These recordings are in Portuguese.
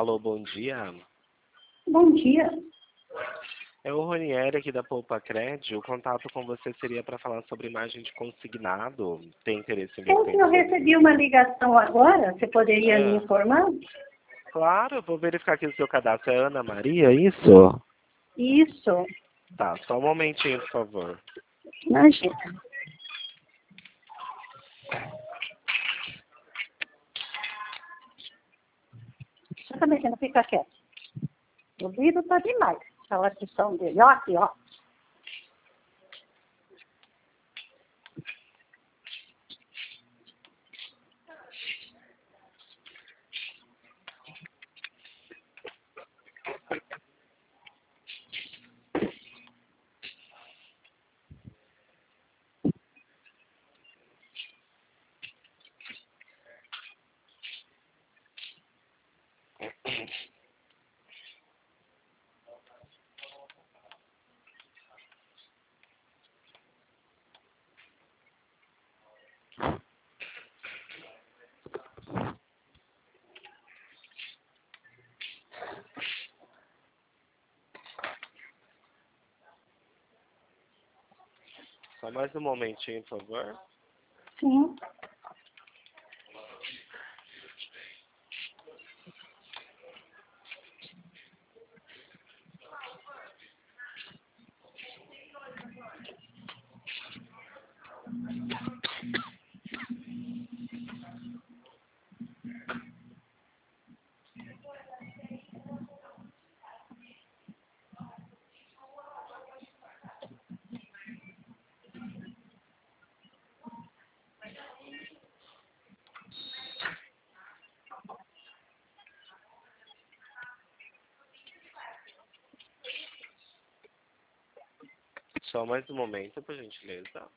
Alô, bom dia. Bom dia. É o Ronieri aqui da Poupa Cred. O contato com você seria para falar sobre imagem de consignado. Tem interesse em ver Eu recebi uma ligação agora, você poderia me informar? Claro, eu vou verificar aqui o seu cadastro. É Ana Maria, isso? Isso. Tá, só um momentinho, por favor. Imagina. Você também não fica quieto. O vidro tá demais. A latição dele. Ó aqui, ó. Só mais um momentinho, por favor. Sim. Só mais um momento, por gentileza.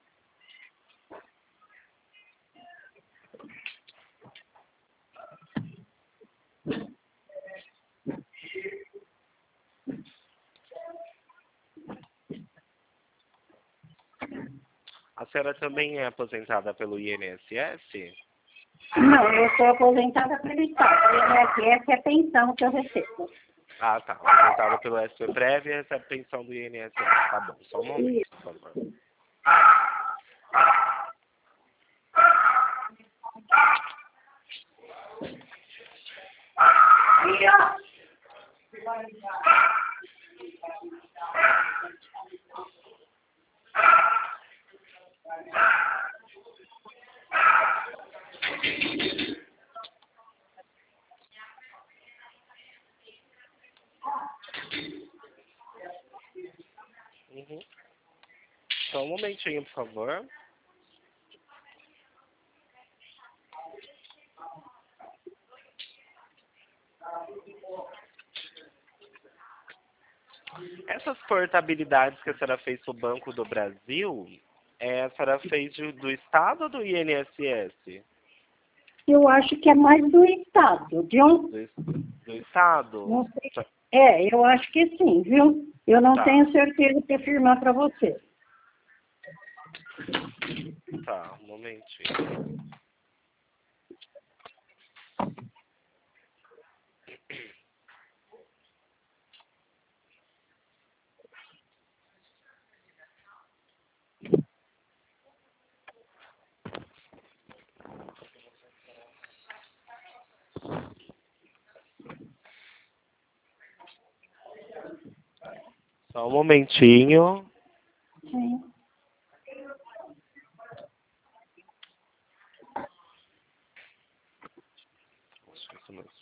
A senhora também é aposentada pelo INSS? Não, eu sou aposentada pelo Estado. O INSS é a pensão que eu recebo. Ah, tá. Aposentada pelo SPPrev e recebe pensão do INSS. Tá bom, só um momento, por favor. Uhum. Só um momentinho, por favor. Essas portabilidades que a senhora fez pro Banco do Brasil, a senhora fez do Estado ou do INSS? Eu acho que é mais do Estado, viu? Do Estado? Não sei. Eu acho que sim, viu? Eu não Tá. tenho certeza de afirmar para você. Tá, um momentinho. Só um momentinho. Sim. Isso mesmo.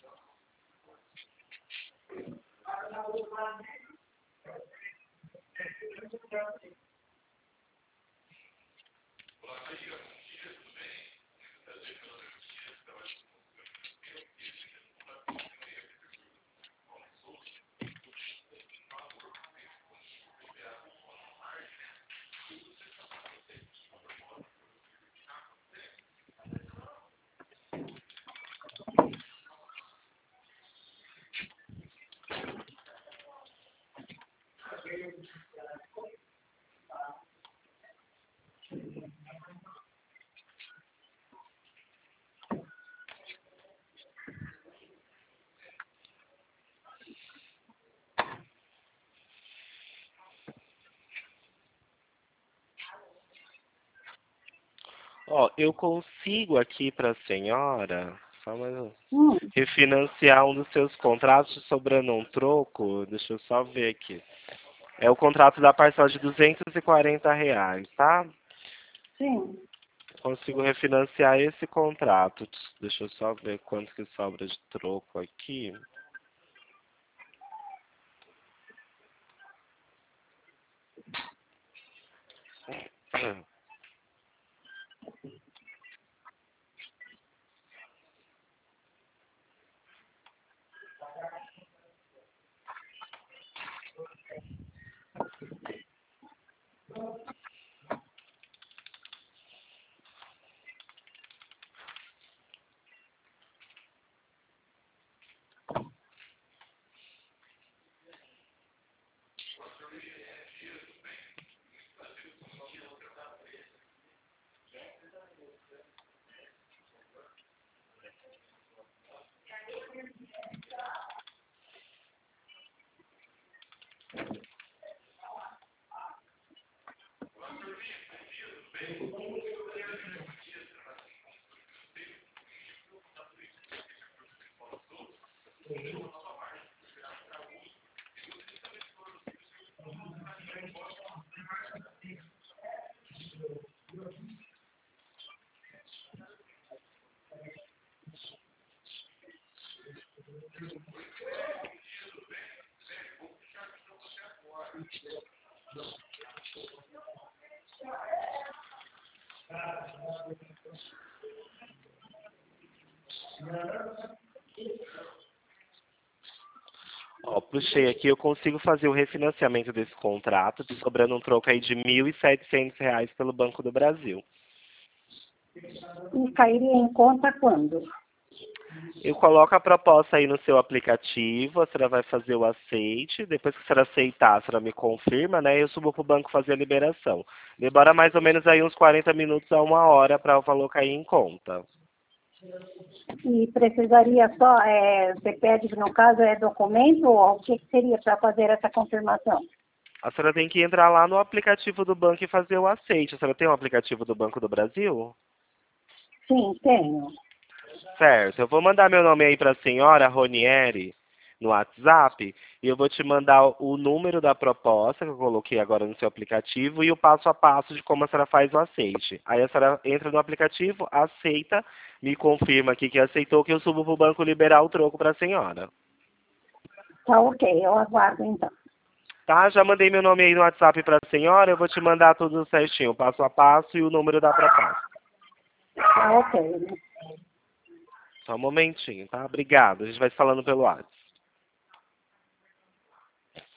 Ó, eu consigo aqui para a senhora, só mais Hum, refinanciar um dos seus contratos sobrando um troco. Deixa eu só ver aqui. É o contrato da parcela de R$ 240, tá? sim. Consigo refinanciar esse contrato. Deixa eu só ver quanto que sobra de troco aqui. Ó, puxei aqui, eu consigo fazer o refinanciamento desse contrato, sobrando um troco aí de R$ 1.700 pelo Banco do Brasil. E cairia em conta quando? Eu coloco a proposta aí no seu aplicativo, a senhora vai fazer o aceite, depois que a senhora aceitar, a senhora me confirma, né? Eu subo pro banco fazer a liberação. Demora mais ou menos aí uns 40 minutos a 1 hora para o valor cair em conta. E precisaria só, você pede, no caso, documento ou o que seria para fazer essa confirmação? A senhora tem que entrar lá no aplicativo do banco e fazer o aceite. A senhora tem um aplicativo do Banco do Brasil? Sim, tenho. Certo. Eu vou mandar meu nome aí para a senhora, Ronieri, no WhatsApp, e eu vou te mandar o número da proposta que eu coloquei agora no seu aplicativo e o passo a passo de como a senhora faz o aceite. Aí a senhora entra no aplicativo, aceita, me confirma aqui que aceitou, que eu subo para o banco liberar o troco para a senhora. Tá ok, eu aguardo então. Tá? Já mandei meu nome aí no WhatsApp para a senhora, eu vou te mandar tudo certinho, passo a passo e o número da proposta. Tá ok. Só um momentinho, tá? Obrigado. A gente vai se falando pelo WhatsApp.